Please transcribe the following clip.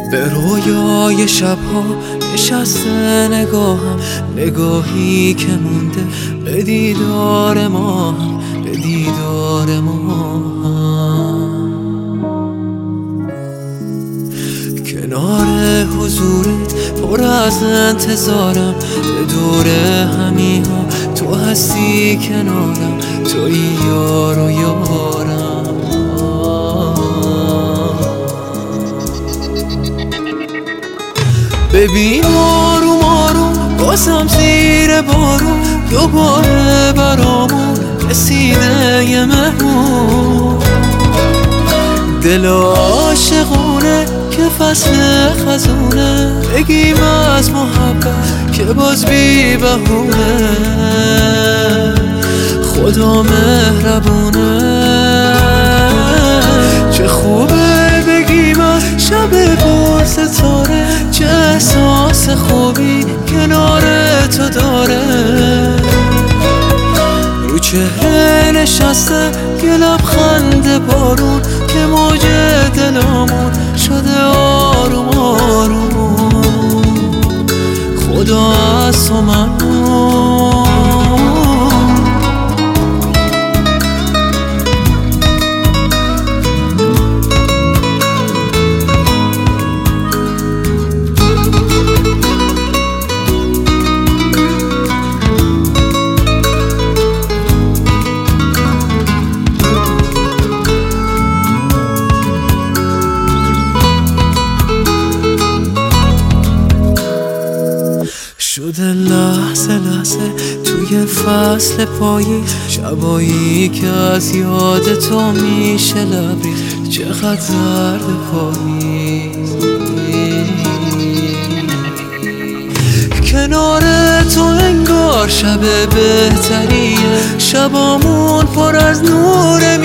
به رویای شبها نشسته نگاهم، نگاهی که مونده به دیدار ما هم، به دیدار ما هم. کنار حضورت پر از انتظارم، به دور همیها تو هستی کنارم، توی یار و یارم. ببین آروم آروم بازم زیر بارون دوباره برامون رسیده یه مهمون. دل عاشقونه که فصل خزونه، بگیم از محبت که باز بی بهونه. خدا مهربونه، چه خوبه بگیم از شب پر ستاره، چه احساس خوبی کنار تو داره. رو چهره نشسته یه لبخند بارون که موج دلامون شده آروم آروم. خدا از تو ممنون. شده لحظه لحظه توی فصل پایی، شبایی که از یاد تو میشه لبریز، چقدر زرد پاییز. کنار تو انگار شب بهتریه، شبامون پر از نور